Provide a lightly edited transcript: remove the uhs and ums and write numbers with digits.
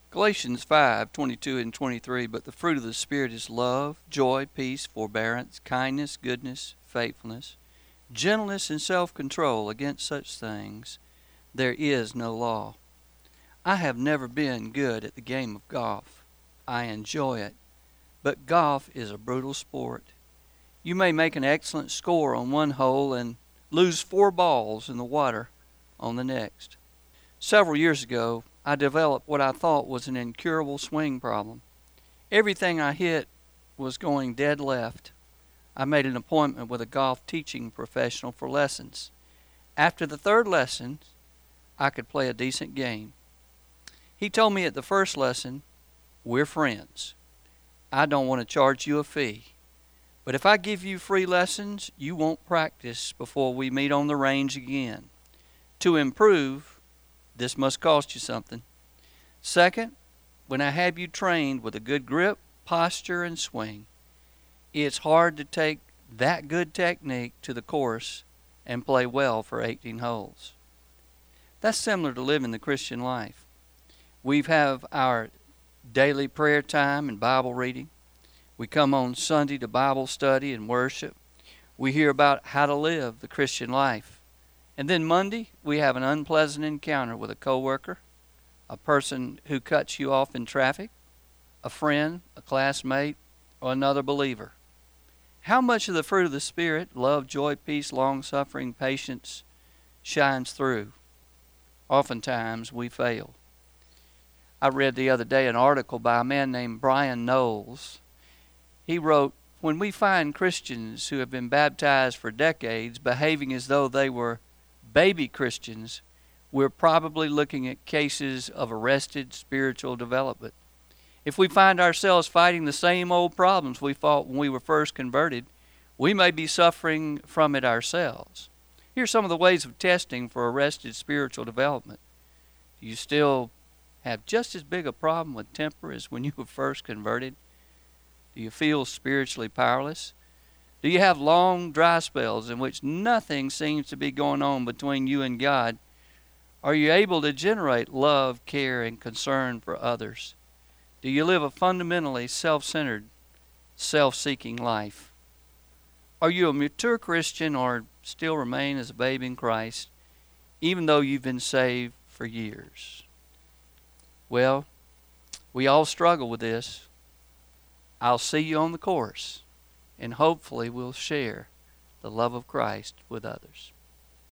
Galatians 5:22 and 23, but the fruit of the Spirit is love, joy, peace, forbearance, kindness, goodness, faithfulness, gentleness, and self-control. Against such things there is no law. I have never been good at the game of golf. I enjoy it, but golf is a brutal sport. You may make an excellent score on one hole and lose 4 balls in the water on the next. Several years ago, I developed what I thought was an incurable swing problem. Everything I hit was going dead left. I made an appointment with a golf teaching professional for lessons. After the third lesson, I could play a decent game. He told me at the first lesson, "We're friends. I don't want to charge you a fee. But if I give you free lessons, you won't practice before we meet on the range again. To improve, this must cost you something. Second, when I have you trained with a good grip, posture, and swing, it's hard to take that good technique to the course and play well for 18 holes." That's similar to living the Christian life. We have our daily prayer time and Bible reading. We come on Sunday to Bible study and worship. We hear about how to live the Christian life. And then Monday, we have an unpleasant encounter with a coworker, a person who cuts you off in traffic, a friend, a classmate, or another believer. How much of the fruit of the Spirit, love, joy, peace, long-suffering, patience, shines through? Oftentimes, we fail. I read the other day an article by a man named Brian Knowles. He wrote, "When we find Christians who have been baptized for decades behaving as though they were baby Christians, we're probably looking at cases of arrested spiritual development. If we find ourselves fighting the same old problems we fought when we were first converted, we may be suffering from it ourselves." Here's some of the ways of testing for arrested spiritual development. Do you still have just as big a problem with temper as when you were first converted? Do you feel spiritually powerless? Do you have long, dry spells in which nothing seems to be going on between you and God? Are you able to generate love, care, and concern for others? Do you live a fundamentally self-centered, self-seeking life? Are you a mature Christian or still remain as a babe in Christ, even though you've been saved for years? Well, we all struggle with this. I'll see you on the course, and hopefully we'll share the love of Christ with others.